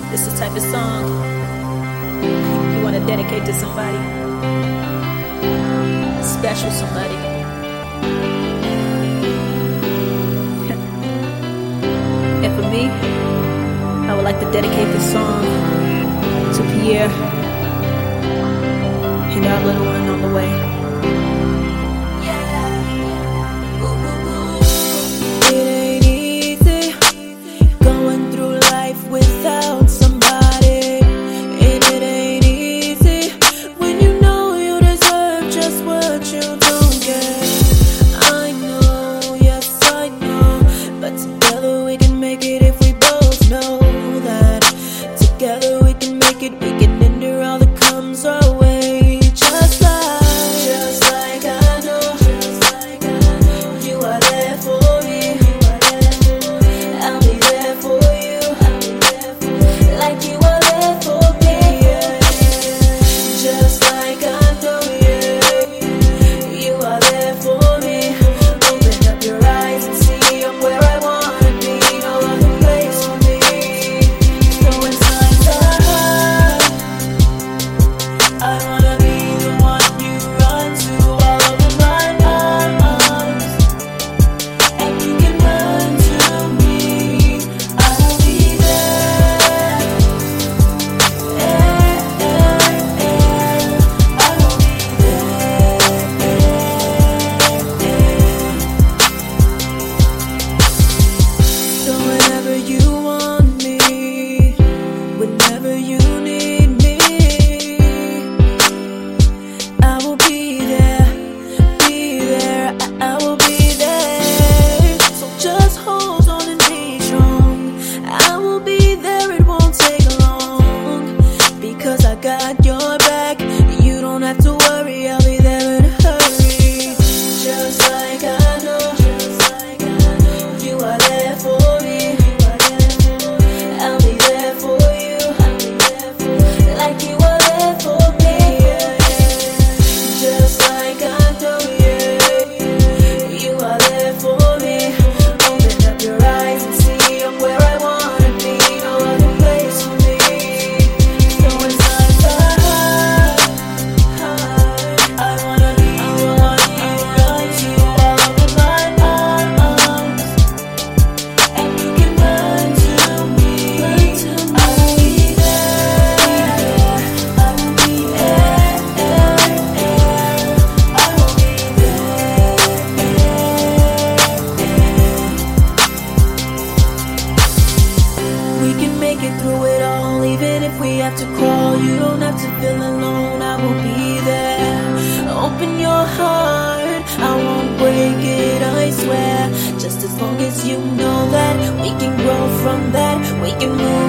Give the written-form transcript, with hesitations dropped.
This is the type of song you want to dedicate to somebody, a special somebody. And for me, I would like to dedicate this song to Pierre and our little one on the way. Together we can make it, we can endure all that comes our way. Just like I know, you are there for me. I'll be there for you, like you are there for me. Just like I know, you are there for me. Open up your eyes and see I'm where I wanna be. No other place for me. So inside I wanna be the one you run to, all over my arms, and you can run to me. I will be there. I will be there. So whenever you want me, whenever you need me, I will be there, I will be there. So just hold on and be strong. I will be there, it won't take long, because I got your back. You don't have to worry, I'll be there in a hurry. Just like I know, you are there for me. I'll be there for you, like you are there for me. Just like I know, you are there for me. Open up your eyes and see I'm where I wanna be. No other place for me. So inside I wanna be the one you run to, all over my arms, and you can run to me. I will be there, I will be there, I will be there. We can make it through it all, even if we have to crawl. You don't have to feel alone, I will be there. Open your heart, I won't break it, I swear. Just as long as you know that we can grow from that, we can move